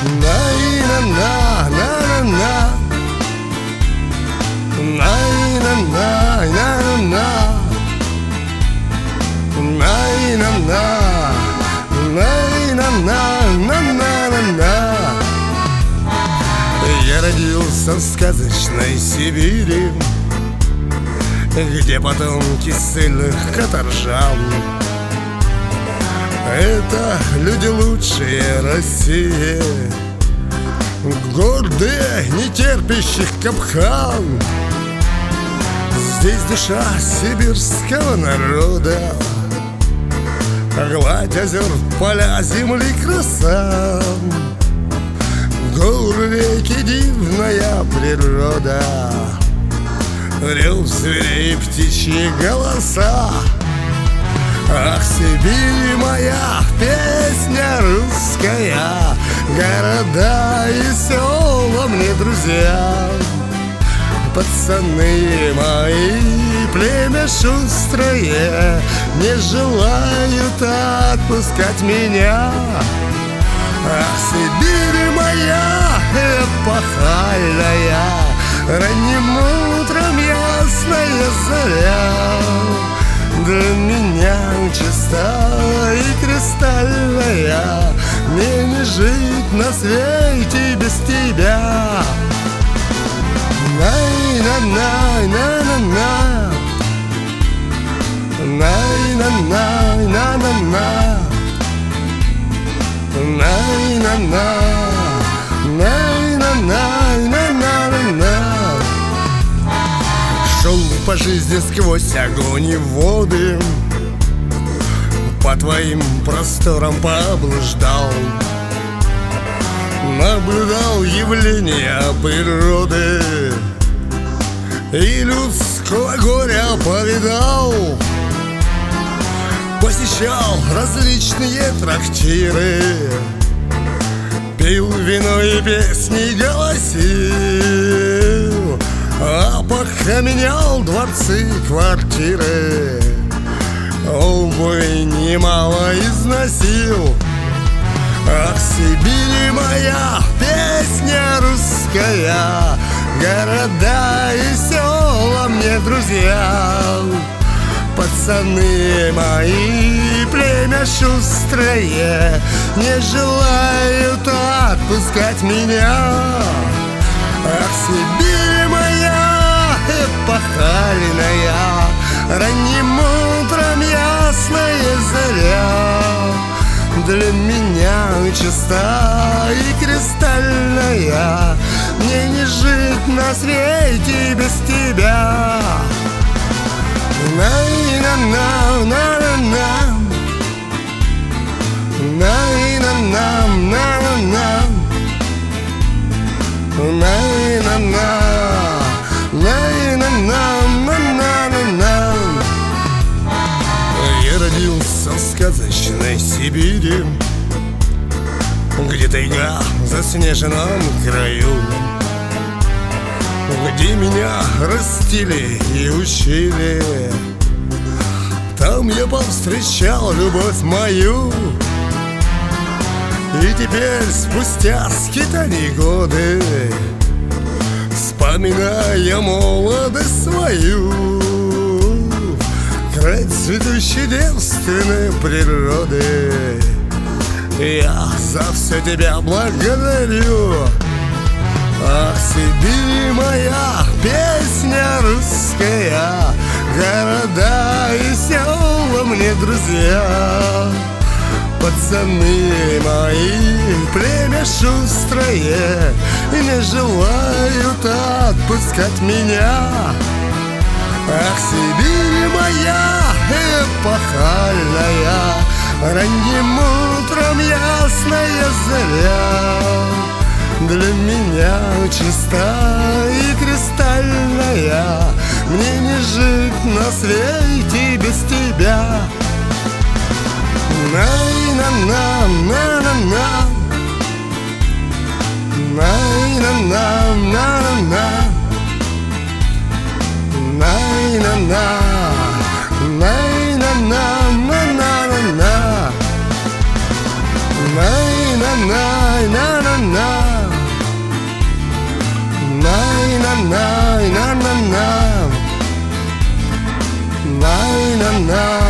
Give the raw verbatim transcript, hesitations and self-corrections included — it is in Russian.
На-на-на-на-на-на, на-на-на-на-на, на-на-на-на-на-на-на. Я родился в сказочной Сибири, где потомки сильных каторжан. Это люди лучшие России, гордые, не терпящих капкан. Здесь душа сибирского народа, гладь озер, поля, земли краса, горы, реки, дивная природа, рев зверей, птичьи голоса. Ах, Сибирь моя, песня русская, города и села мне друзья. Пацаны мои, племя шустрое, не желают отпускать меня. Ах, Сибирь моя, эпохальная, ранним утром ясная заря. Для меня чистая и кристальная, мне не жить на свете без тебя. На-на-на-на-на-на, на-на-на-на-на-на, на-на-на, на-на-на-на-на-на. Шел по жизни сквозь огонь и воды, по твоим просторам поблуждал, наблюдал явления природы и людского горя повидал. Посещал различные трактиры, пил вино и песни голосил, а пока менял дворцы, квартиры, обувь немало износил. Ах, Сибирь моя, песня русская, города и села мне друзья. Пацаны мои, племя шустрое, не желают отпускать меня. Ах, Сибирь моя, эпохальная, ранним утром ясная заря. Для меня чиста и кристальная, мне не жить на свете без тебя. На-на-на-на-на, на-на-на-на-на, на-на-на, на-на-на-на-на-на. Я родился в сказочной Сибири, где тайга в заснеженном краю, где меня растили и учили. Там я повстречал любовь мою, и теперь спустя скитаний годы, вспоминая молодость свою, край цветущей девственной природы, я за все тебя благодарю. Ах, Сибирь моя, песня русская, города и села мне друзья. Пацаны мои, племя шустрое, не желают отпускать меня. Ах, Сибирь моя, эпохальная, ранним утром ясная заря. Для меня чиста и кристальная, мне не жить на свете без тебя. На-на-на-на-на-на, на-на-на-на-на, на-на-на, на-на-на-на-на-на, на-на-на-на-на. най-на-на, най-на-на, най-на-на, най-на-на.